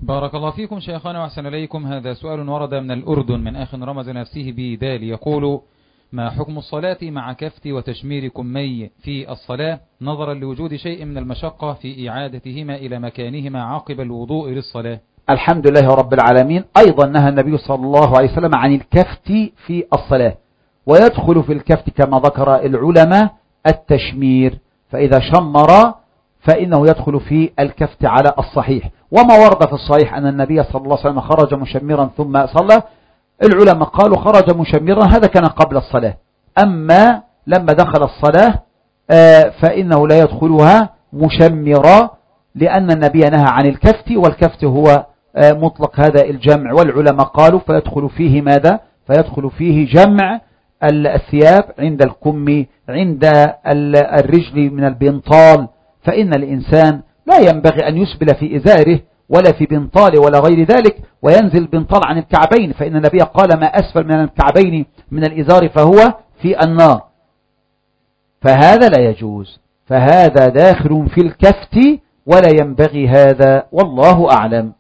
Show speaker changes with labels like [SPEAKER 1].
[SPEAKER 1] بارك الله فيكم شيخنا وأحسن إليكم. هذا سؤال ورد من الأردن من أخ رمز نفسه بدال، يقول: ما حكم الصلاة مع كفت وتشمير كمي في الصلاة نظرا لوجود شيء من المشقة في إعادتهما إلى مكانهما عقب الوضوء للصلاة؟
[SPEAKER 2] الحمد لله رب العالمين. أيضا نهى النبي صلى الله عليه وسلم عن الكفت في الصلاة، ويدخل في الكفت كما ذكر العلماء التشمير، فإذا شمر فإنه يدخل في الكفت على الصحيح. وما ورد في الصحيح أن النبي صلى الله عليه وسلم خرج مشمرا ثم صلى، العلماء قالوا خرج مشمرا، هذا كان قبل الصلاة. أما لما دخل الصلاة فإنه لا يدخلها مشمرا، لأن النبي نهى عن الكفت، والكفت هو مطلق هذا الجمع، والعلماء قالوا فيدخل فيه ماذا؟ فيدخل فيه جمع الثياب عند الكم، عند الرجل من البنطال، فإن الإنسان لا ينبغي أن يسبل في إزاره ولا في بنطال ولا غير ذلك وينزل البنطال عن الكعبين، فإن النبي قال: ما أسفل من الكعبين من الإزار فهو في النار، فهذا لا يجوز، فهذا داخل في الكفت ولا ينبغي هذا، والله أعلم.